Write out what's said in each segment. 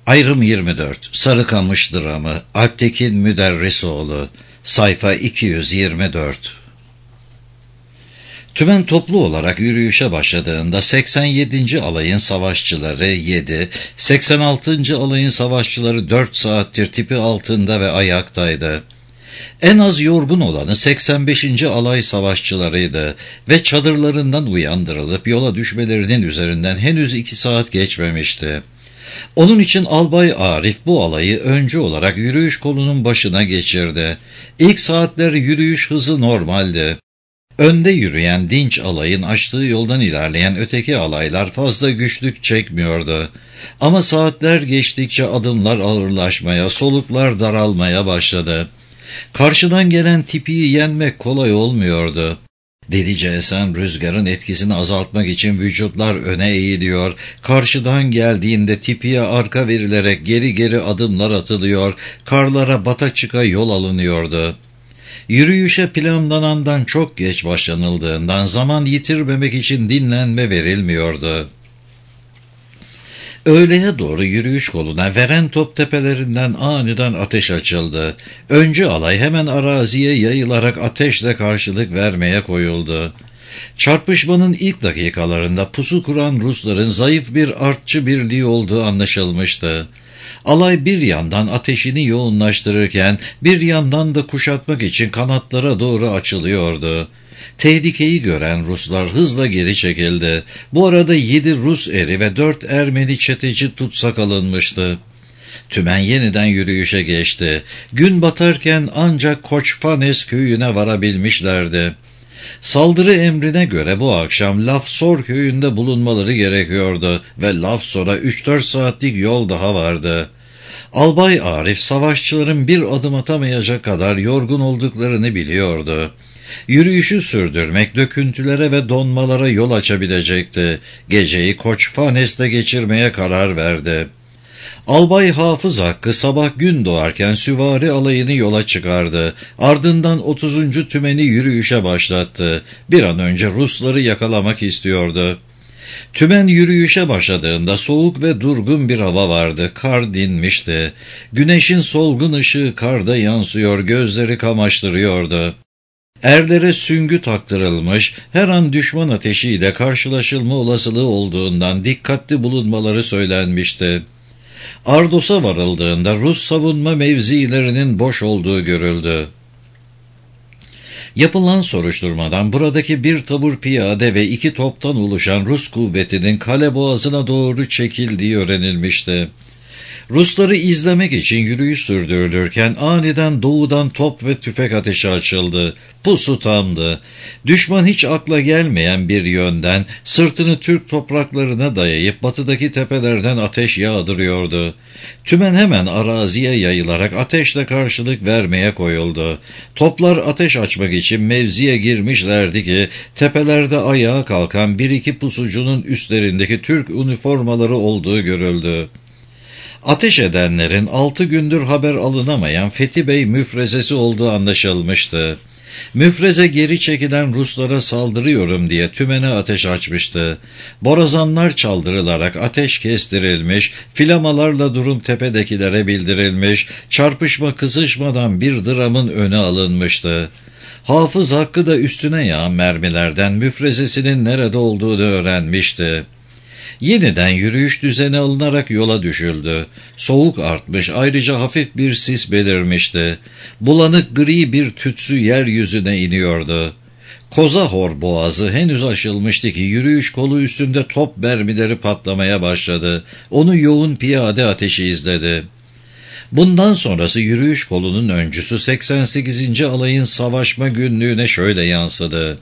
Ayrım 24 Sarıkamış Dramı Alptekin Müderrisoğlu Sayfa 224. Tümen toplu olarak yürüyüşe başladığında 87. alayın savaşçıları 7, 86. alayın savaşçıları 4 saattir tipi altında ve ayaktaydı. En az yorgun olanı 85. alay savaşçılarıydı ve çadırlarından uyandırılıp yola düşmelerinin üzerinden henüz 2 saat geçmemişti. Onun için Albay Arif bu alayı öncü olarak yürüyüş kolunun başına geçirdi. İlk saatler yürüyüş hızı normaldi. Önde yürüyen dinç alayın açtığı yoldan ilerleyen öteki alaylar fazla güçlük çekmiyordu. Ama saatler geçtikçe adımlar ağırlaşmaya, soluklar daralmaya başladı. Karşıdan gelen tipiyi yenmek kolay olmuyordu. Delice esen rüzgarın etkisini azaltmak için vücutlar öne eğiliyor, karşıdan geldiğinde tipiye arka verilerek geri geri adımlar atılıyor, karlara bata çıka yol alınıyordu. Yürüyüşe planlanandan çok geç başlanıldığından zaman yitirmemek için dinlenme verilmiyordu. Öğleye doğru yürüyüş koluna Verentop tepelerinden aniden ateş açıldı. Öncü alay hemen araziye yayılarak ateşle karşılık vermeye koyuldu. Çarpışmanın ilk dakikalarında pusu kuran Rusların zayıf bir artçı birliği olduğu anlaşılmıştı. Alay bir yandan ateşini yoğunlaştırırken bir yandan da kuşatmak için kanatlara doğru açılıyordu. Tehlikeyi gören Ruslar hızla geri çekildi. Bu arada 7 Rus eri ve 4 Ermeni çeteci tutsak alınmıştı. Tümen yeniden yürüyüşe geçti. Gün batarken ancak Koçfanes köyüne varabilmişlerdi. Saldırı emrine göre bu akşam Lafsor köyünde bulunmaları gerekiyordu ve Lafsor'a 3-4 saatlik yol daha vardı. Albay Arif savaşçıların bir adım atamayacak kadar yorgun olduklarını biliyordu. Yürüyüşü sürdürmek döküntülere ve donmalara yol açabilecekti. Geceyi Koçfanes'te geçirmeye karar verdi. Albay Hafız Hakkı sabah gün doğarken süvari alayını yola çıkardı. Ardından 30. tümeni yürüyüşe başlattı. Bir an önce Rusları yakalamak istiyordu. Tümen yürüyüşe başladığında soğuk ve durgun bir hava vardı. Kar dinmişti. Güneşin solgun ışığı karda yansıyor, gözleri kamaştırıyordu. Erlere süngü taktırılmış, her an düşman ateşiyle karşılaşılma olasılığı olduğundan dikkatli bulunmaları söylenmişti. Ardos'a varıldığında Rus savunma mevzilerinin boş olduğu görüldü. Yapılan soruşturmadan buradaki bir tabur piyade ve 2 toptan oluşan Rus kuvvetinin kale boğazına doğru çekildiği öğrenilmişti. Rusları izlemek için yürüyüş sürdürülürken aniden doğudan top ve tüfek ateşi açıldı. Pusu tamdı. Düşman hiç akla gelmeyen bir yönden sırtını Türk topraklarına dayayıp batıdaki tepelerden ateş yağdırıyordu. Tümen hemen araziye yayılarak ateşle karşılık vermeye koyuldu. Toplar ateş açmak için mevziye girmişlerdi ki tepelerde ayağa kalkan 1-2 pusucunun üstlerindeki Türk üniformaları olduğu görüldü. Ateş edenlerin 6 gündür haber alınamayan Fethi Bey müfrezesi olduğu anlaşılmıştı. Müfreze geri çekilen Ruslara saldırıyorum diye tümene ateş açmıştı. Borazanlar çaldırılarak ateş kestirilmiş, flamalarla durum tepedekilere bildirilmiş, çarpışma kızışmadan bir dramın öne alınmıştı. Hafız Hakkı da üstüne yağan mermilerden müfrezesinin nerede olduğunu öğrenmişti. Yeniden yürüyüş düzeni alınarak yola düşüldü. Soğuk artmış, ayrıca hafif bir sis belirmişti. Bulanık gri bir tütsü yeryüzüne iniyordu. Kozahor boğazı henüz aşılmıştı ki yürüyüş kolu üstünde top mermileri patlamaya başladı. Onu yoğun piyade ateşi izledi. Bundan sonrası yürüyüş kolunun öncüsü 88. alayın savaşma günlüğüne şöyle yansıdı.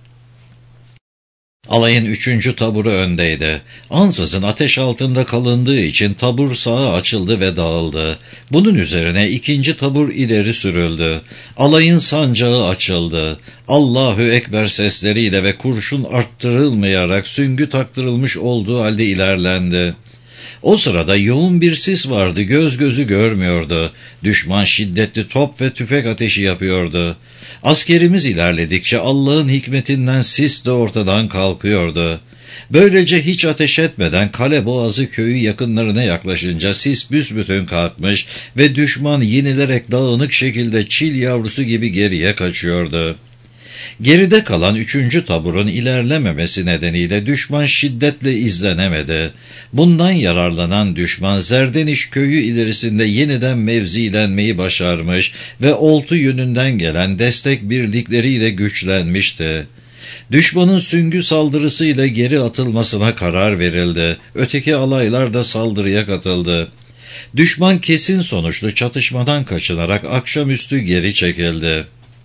Alayın 3. taburu öndeydi. Ansızın ateş altında kalındığı için tabur sağa açıldı ve dağıldı. Bunun üzerine 2. tabur ileri sürüldü. Alayın sancağı açıldı. Allahu Ekber sesleriyle ve kurşun arttırılmayarak süngü taktırılmış olduğu halde ilerlendi. O sırada yoğun bir sis vardı, göz gözü görmüyordu. Düşman şiddetli top ve tüfek ateşi yapıyordu. Askerimiz ilerledikçe Allah'ın hikmetinden sis de ortadan kalkıyordu. Böylece hiç ateş etmeden Kaleboğazı köyü yakınlarına yaklaşınca sis büsbütün kalkmış ve düşman yenilerek dağınık şekilde çil yavrusu gibi geriye kaçıyordu. Geride kalan 3. taburun ilerlememesi nedeniyle düşman şiddetle izlenemedi. Bundan yararlanan düşman Zerdeniş köyü ilerisinde yeniden mevzilenmeyi başarmış ve Oltu yönünden gelen destek birlikleriyle güçlenmişti. Düşmanın süngü saldırısıyla geri atılmasına karar verildi. Öteki alaylar da saldırıya katıldı. Düşman kesin sonuçlu çatışmadan kaçınarak akşamüstü geri çekildi.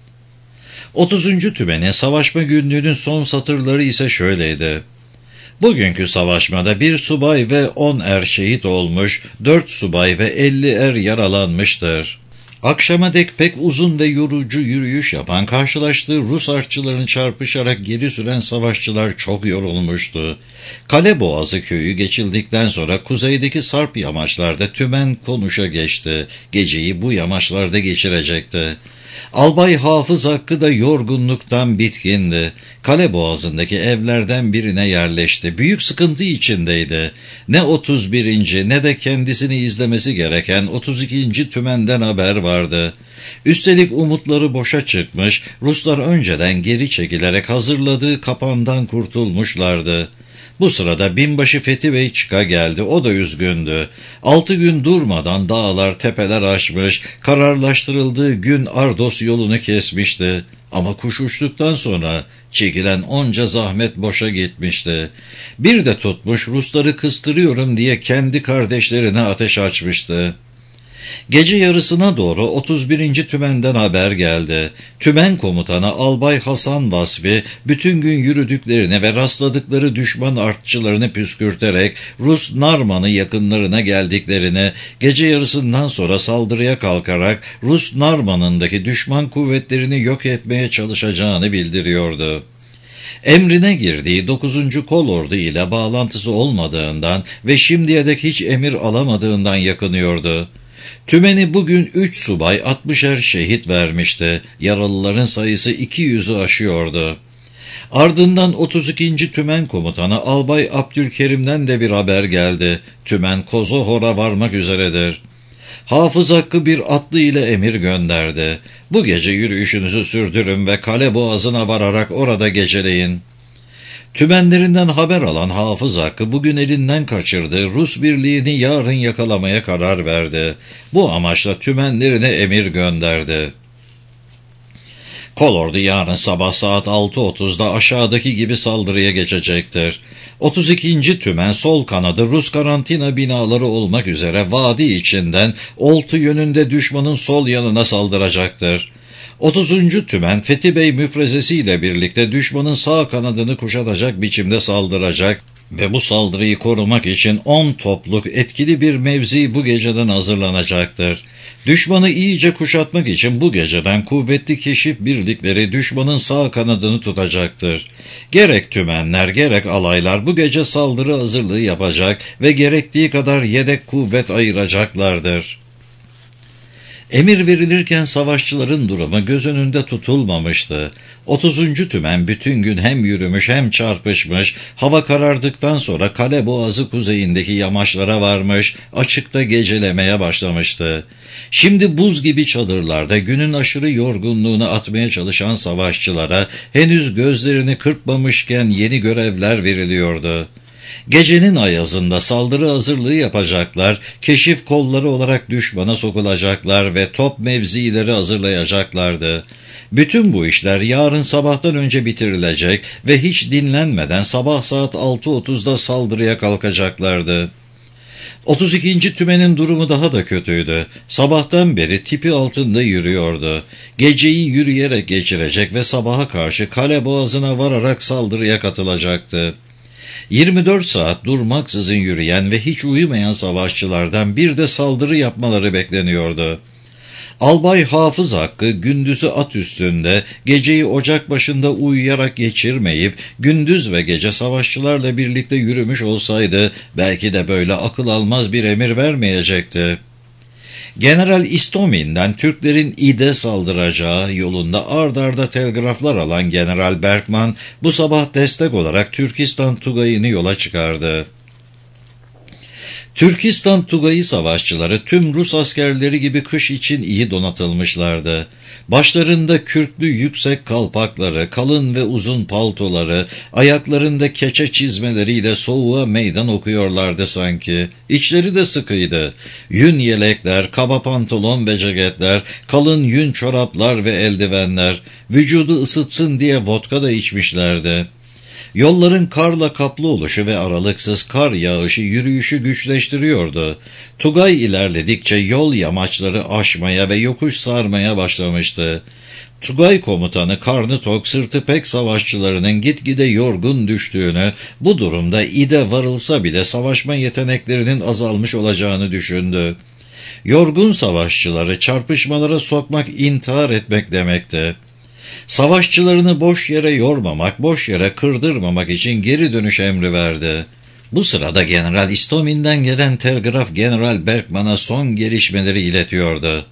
30. Tümen'in savaşma günlüğünün son satırları ise şöyleydi. Bugünkü savaşmada 1 subay ve 10 er şehit olmuş, 4 subay ve 50 er yaralanmıştır. Akşama dek pek uzun ve yorucu yürüyüş yapan karşılaştığı Rus artçılarını çarpışarak geri süren savaşçılar çok yorulmuştu. Kaleboğazı köyü geçildikten sonra kuzeydeki Sarp yamaçlarda Tümen konuşa geçti. Geceyi bu yamaçlarda geçirecekti. Albay Hafız Hakkı da yorgunluktan bitkindi. Kale boğazındaki evlerden birine yerleşti. Büyük sıkıntı içindeydi. Ne 31. ne de kendisini izlemesi gereken 32. Tümen'den haber vardı. Üstelik umutları boşa çıkmış, Ruslar önceden geri çekilerek hazırladığı kapandan kurtulmuşlardı. Bu sırada binbaşı Fethi Bey çıka geldi. O da üzgündü. 6 gün durmadan dağlar, tepeler aşmış, kararlaştırıldığı gün Ardos yolunu kesmişti. Ama kuş uçtuktan sonra çekilen onca zahmet boşa gitmişti. Bir de tutmuş Rusları kıstırıyorum diye kendi kardeşlerine ateş açmıştı. Gece yarısına doğru 31. Tümen'den haber geldi. Tümen komutanı Albay Hasan Vasfi bütün gün yürüdüklerini ve rastladıkları düşman artçılarını püskürterek Rus Narman'ı yakınlarına geldiklerini, gece yarısından sonra saldırıya kalkarak Rus Narman'ındaki düşman kuvvetlerini yok etmeye çalışacağını bildiriyordu. Emrine girdiği 9. Kolordu ile bağlantısı olmadığından ve şimdiye dek hiç emir alamadığından yakınıyordu. Tümen'i bugün 3 subay 60'er şehit vermişti. Yaralıların sayısı 200'ü aşıyordu. Ardından 32. Tümen komutanı Albay Abdülkerim'den de bir haber geldi. Tümen Kozohor'a varmak üzeredir. Hafız Hakkı bir atlı ile emir gönderdi. Bu gece yürüyüşünüzü sürdürün ve kale boğazına vararak orada geceleyin. Tümenlerinden haber alan Hafız Hakkı bugün elinden kaçırdığı Rus birliğini yarın yakalamaya karar verdi. Bu amaçla tümenlerine emir gönderdi. Kolordu yarın sabah saat 6.30'da aşağıdaki gibi saldırıya geçecektir. 32. Tümen sol kanadı Rus karantina binaları olmak üzere vadi içinden Oltu yönünde düşmanın sol yanına saldıracaktır. 30. Tümen Fethi Bey müfrezesiyle birlikte düşmanın sağ kanadını kuşatacak biçimde saldıracak ve bu saldırıyı korumak için 10 topluk etkili bir mevzi bu geceden hazırlanacaktır. Düşmanı iyice kuşatmak için bu geceden kuvvetli keşif birlikleri düşmanın sağ kanadını tutacaktır. Gerek tümenler gerek alaylar bu gece saldırı hazırlığı yapacak ve gerektiği kadar yedek kuvvet ayıracaklardır. Emir verilirken savaşçıların durumu göz önünde tutulmamıştı. 30. Tümen bütün gün hem yürümüş hem çarpışmış, hava karardıktan sonra kale boğazı kuzeyindeki yamaçlara varmış, açıkta gecelemeye başlamıştı. Şimdi buz gibi çadırlarda günün aşırı yorgunluğunu atmaya çalışan savaşçılara henüz gözlerini kırpmamışken yeni görevler veriliyordu. Gecenin ayazında saldırı hazırlığı yapacaklar, keşif kolları olarak düşmana sokulacaklar ve top mevzileri hazırlayacaklardı. Bütün bu işler yarın sabahtan önce bitirilecek ve hiç dinlenmeden sabah saat 6.30'da saldırıya kalkacaklardı. 32. Tümen'in durumu daha da kötüydü. Sabahtan beri tipi altında yürüyordu. Geceyi yürüyerek geçirecek ve sabaha karşı kale boğazına vararak saldırıya katılacaktı. 24 saat durmaksızın yürüyen ve hiç uyumayan savaşçılardan bir de saldırı yapmaları bekleniyordu. Albay Hafız Hakkı gündüzü at üstünde, geceyi ocak başında uyuyarak geçirmeyip gündüz ve gece savaşçılarla birlikte yürümüş olsaydı belki de böyle akıl almaz bir emir vermeyecekti. General İstomin'den Türklerin İd'e saldıracağı yolunda ard arda telgraflar alan General Berkman bu sabah destek olarak Türkistan Tugayı'nı yola çıkardı. Türkistan Tugayı savaşçıları tüm Rus askerleri gibi kış için iyi donatılmışlardı. Başlarında kürklü yüksek kalpakları, kalın ve uzun paltoları, ayaklarında keçe çizmeleriyle soğuğa meydan okuyorlardı sanki. İçleri de sıkıydı. Yün yelekler, kaba pantolon ve ceketler, kalın yün çoraplar ve eldivenler, vücudu ısıtsın diye vodka da içmişlerdi. Yolların karla kaplı oluşu ve aralıksız kar yağışı yürüyüşü güçleştiriyordu. Tugay ilerledikçe yol yamaçları aşmaya ve yokuş sarmaya başlamıştı. Tugay komutanı karnı tok sırtı pek savaşçılarının gitgide yorgun düştüğünü, bu durumda İd'e varılsa bile savaşma yeteneklerinin azalmış olacağını düşündü. Yorgun savaşçıları çarpışmalara sokmak intihar etmek demekti. Savaşçılarını boş yere yormamak, boş yere kırdırmamak için geri dönüş emri verdi. Bu sırada General İstomin'den gelen telgraf General Berkman'a son gelişmeleri iletiyordu.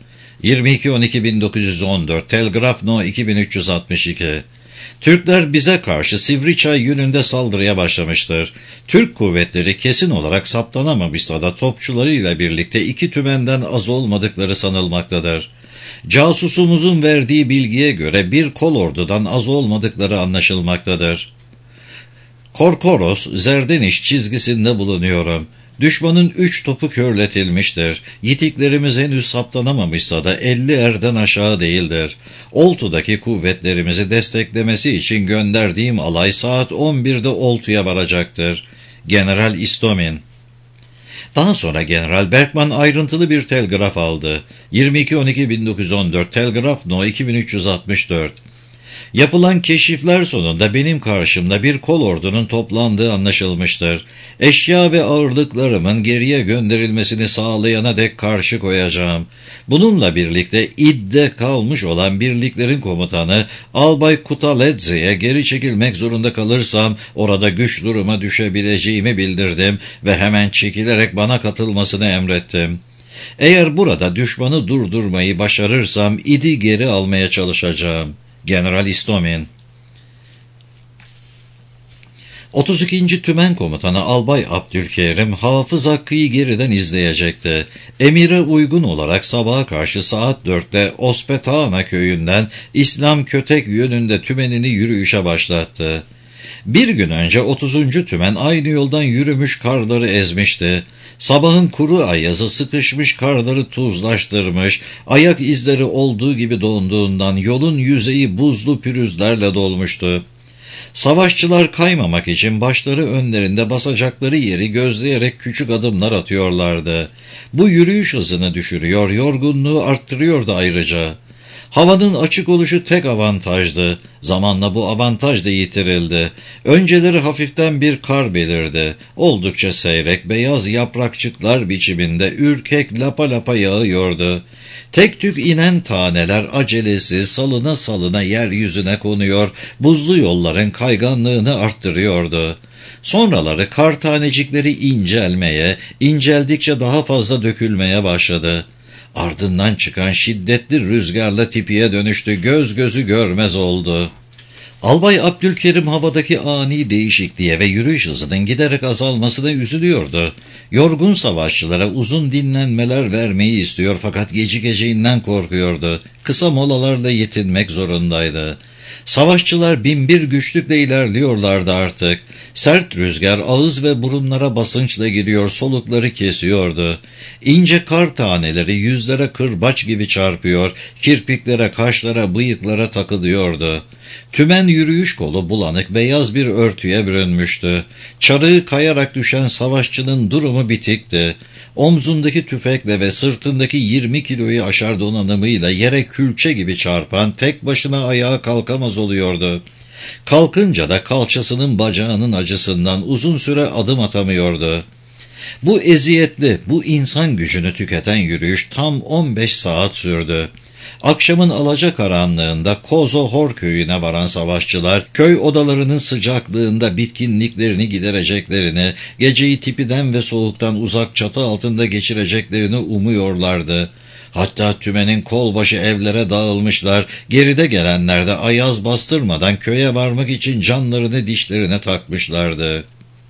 22.12.1914 Telgraf No 2362. Türkler bize karşı Sivriçay yönünde saldırıya başlamıştır. Türk kuvvetleri kesin olarak saptanamamışsa da topçularıyla birlikte 2 tümenden az olmadıkları sanılmaktadır. Casusumuzun verdiği bilgiye göre bir kolordudan az olmadıkları anlaşılmaktadır. Korkoros, Zerdeniş çizgisinde bulunuyorum. Düşmanın 3 topu körletilmiştir. Yitiklerimiz henüz saptanamamışsa da 50 erden aşağı değildir. Oltu'daki kuvvetlerimizi desteklemesi için gönderdiğim alay saat 11'de Oltu'ya varacaktır. General İstomin. Daha sonra General Berkman ayrıntılı bir telgraf aldı. 22.12.1914 Telgraf No 2364. Yapılan keşifler sonunda benim karşımda bir kolordunun toplandığı anlaşılmıştır. Eşya ve ağırlıklarımın geriye gönderilmesini sağlayana dek karşı koyacağım. Bununla birlikte İd'de kalmış olan birliklerin komutanı Albay Kutaledze'ye geri çekilmek zorunda kalırsam orada güç duruma düşebileceğimi bildirdim ve hemen çekilerek bana katılmasını emrettim. Eğer burada düşmanı durdurmayı başarırsam İd'i geri almaya çalışacağım. General İstomin. 32. Tümen Komutanı Albay Abdülkerim Hafız Hakkı'yı geriden izleyecekti. Emire uygun olarak sabaha karşı saat 4'te Ospetana köyünden İslam Kötek yönünde tümenini yürüyüşe başlattı. Bir gün önce 30. Tümen aynı yoldan yürümüş karları ezmişti. Sabahın kuru ayazı sıkışmış karları tuzlaştırmış, ayak izleri olduğu gibi donduğundan yolun yüzeyi buzlu pürüzlerle dolmuştu. Savaşçılar kaymamak için başları önlerinde basacakları yeri gözleyerek küçük adımlar atıyorlardı. Bu yürüyüş hızını düşürüyor, yorgunluğu arttırıyordu ayrıca. Havanın açık oluşu tek avantajdı. Zamanla bu avantaj da yitirildi. Önceleri hafiften bir kar belirdi. Oldukça seyrek, beyaz yaprakçıklar biçiminde ürkek lapa lapa yağıyordu. Tek tük inen taneler acelesiz salına salına yeryüzüne konuyor, buzlu yolların kayganlığını arttırıyordu. Sonraları kar tanecikleri inceldikçe daha fazla dökülmeye başladı. Ardından çıkan şiddetli rüzgarla tipiye dönüştü, göz gözü görmez oldu. Albay Abdülkerim havadaki ani değişikliğe ve yürüyüş hızının giderek azalmasına üzülüyordu. Yorgun savaşçılara uzun dinlenmeler vermeyi istiyor fakat gecikeceğinden korkuyordu. Kısa molalarla yetinmek zorundaydı. Savaşçılar binbir güçlükle ilerliyorlardı artık. Sert rüzgar ağız ve burunlara basınçla giriyor, solukları kesiyordu. İnce kar taneleri yüzlere kırbaç gibi çarpıyor, kirpiklere, kaşlara, bıyıklara takılıyordu. Tümen yürüyüş kolu bulanık beyaz bir örtüye bürünmüştü. Çarığı kayarak düşen savaşçının durumu bitikti. Omzundaki tüfekle ve sırtındaki 20 kiloyu aşar donanımıyla yere külçe gibi çarpan tek başına ayağa kalkamaz oluyordu. Kalkınca da kalçasının bacağının acısından uzun süre adım atamıyordu. Bu eziyetli, bu insan gücünü tüketen yürüyüş tam 15 saat sürdü. Akşamın alacakaranlığında Kozohor köyüne varan savaşçılar, köy odalarının sıcaklığında bitkinliklerini gidereceklerini, geceyi tipiden ve soğuktan uzak çatı altında geçireceklerini umuyorlardı. Hatta Tümen'in kolbaşı evlere dağılmışlar, geride gelenler de ayaz bastırmadan köye varmak için canlarını dişlerine takmışlardı.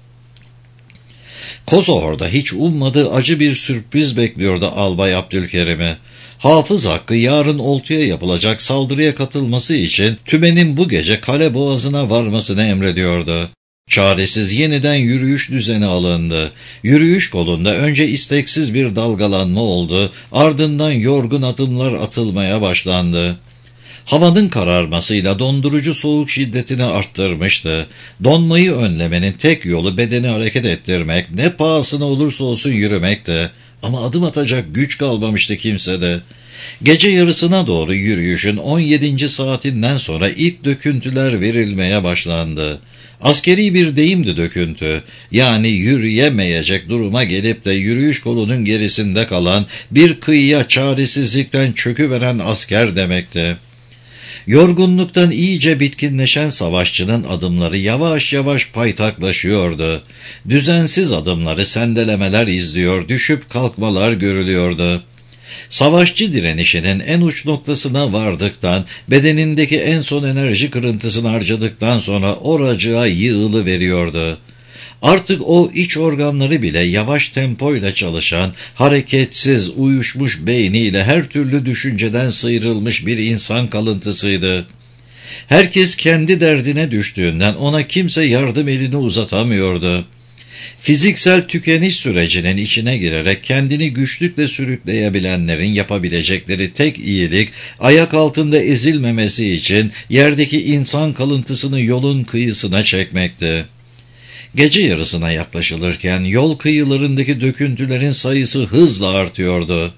Kozohor'da hiç ummadığı acı bir sürpriz bekliyordu Albay Abdülkerim'i. Hafız Hakkı yarın oltuya yapılacak saldırıya katılması için Tümen'in bu gece kale boğazına varmasını emrediyordu. Çaresiz yeniden yürüyüş düzeni alındı. Yürüyüş kolunda önce isteksiz bir dalgalanma oldu, ardından yorgun adımlar atılmaya başlandı. Havanın kararmasıyla dondurucu soğuk şiddetini arttırmıştı. Donmayı önlemenin tek yolu bedeni hareket ettirmek, ne pahasına olursa olsun yürümekti. Ama adım atacak güç kalmamıştı kimsede. Gece yarısına doğru yürüyüşün 17. saatinden sonra ilk döküntüler verilmeye başlandı. Askeri bir deyimdi döküntü, yani yürüyemeyecek duruma gelip de yürüyüş kolunun gerisinde kalan, bir kıyıya çaresizlikten çöküveren asker demekti. Yorgunluktan iyice bitkinleşen savaşçının adımları yavaş yavaş paytaklaşıyordu. Düzensiz adımları sendelemeler izliyor, düşüp kalkmalar görülüyordu. Savaşçı direnişinin en uç noktasına vardıktan, bedenindeki en son enerji kırıntısını harcadıktan sonra oracığa yığılıveriyordu. Artık o iç organları bile yavaş tempoyla çalışan, hareketsiz, uyuşmuş beyniyle her türlü düşünceden sıyrılmış bir insan kalıntısıydı. Herkes kendi derdine düştüğünden ona kimse yardım elini uzatamıyordu. Fiziksel tükeniş sürecinin içine girerek kendini güçlükle sürükleyebilenlerin yapabilecekleri tek iyilik, ayak altında ezilmemesi için yerdeki insan kalıntısını yolun kıyısına çekmekti. Gece yarısına yaklaşılırken yol kıyılarındaki döküntülerin sayısı hızla artıyordu.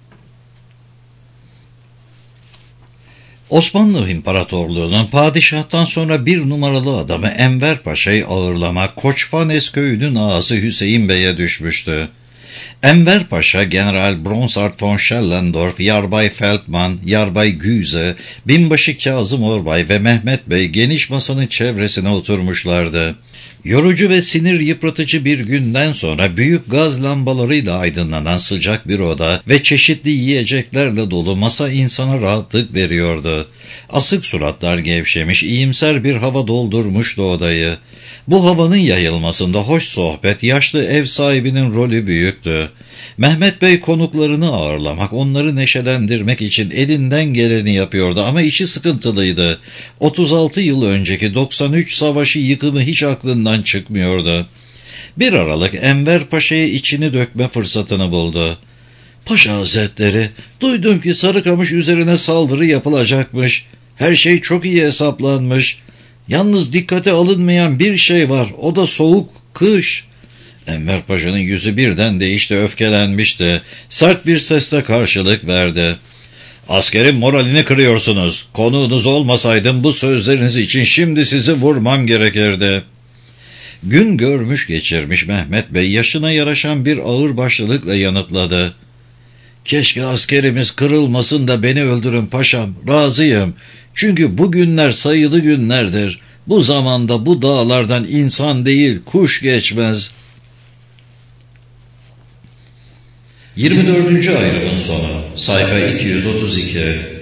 Osmanlı İmparatorluğu'nun padişahtan sonra bir numaralı adamı Enver Paşa'yı ağırlamak Koçfanes köyünün ağası Hüseyin Bey'e düşmüştü. Enver Paşa, General Bronsart von Schellendorf, Yarbay Feldman, Yarbay Güze, Binbaşı Kazım Orbay ve Mehmet Bey geniş masanın çevresine oturmuşlardı. Yorucu ve sinir yıpratıcı bir günden sonra büyük gaz lambalarıyla aydınlanan sıcak bir oda ve çeşitli yiyeceklerle dolu masa insana rahatlık veriyordu. Asık suratlar gevşemiş, iyimser bir hava doldurmuştu odayı. Bu havanın yayılmasında hoş sohbet, yaşlı ev sahibinin rolü büyüktü. Mehmet Bey konuklarını ağırlamak, onları neşelendirmek için elinden geleni yapıyordu ama içi sıkıntılıydı. 36 yıl önceki 93 savaşı yıkımı hiç aklından çıkmıyordu. Bir aralık Enver Paşa'ya içini dökme fırsatını buldu. "Paşa Hazretleri, duydum ki Sarıkamış üzerine saldırı yapılacakmış. Her şey çok iyi hesaplanmış. Yalnız dikkate alınmayan bir şey var, o da soğuk kış." Enver Paşa'nın yüzü birden değişti, öfkelenmişti. Sert bir sesle karşılık verdi. "Askerin moralini kırıyorsunuz. Konuğunuz olmasaydım bu sözleriniz için şimdi sizi vurmam gerekirdi." Gün görmüş geçirmiş Mehmet Bey yaşına yaraşan bir ağırbaşlılıkla yanıtladı. "Keşke askerimiz kırılmasın da beni öldürün paşam, razıyım. Çünkü bu günler sayılı günlerdir. Bu zamanda bu dağlardan insan değil kuş geçmez." 24. ayrımın sonu, sayfa 232.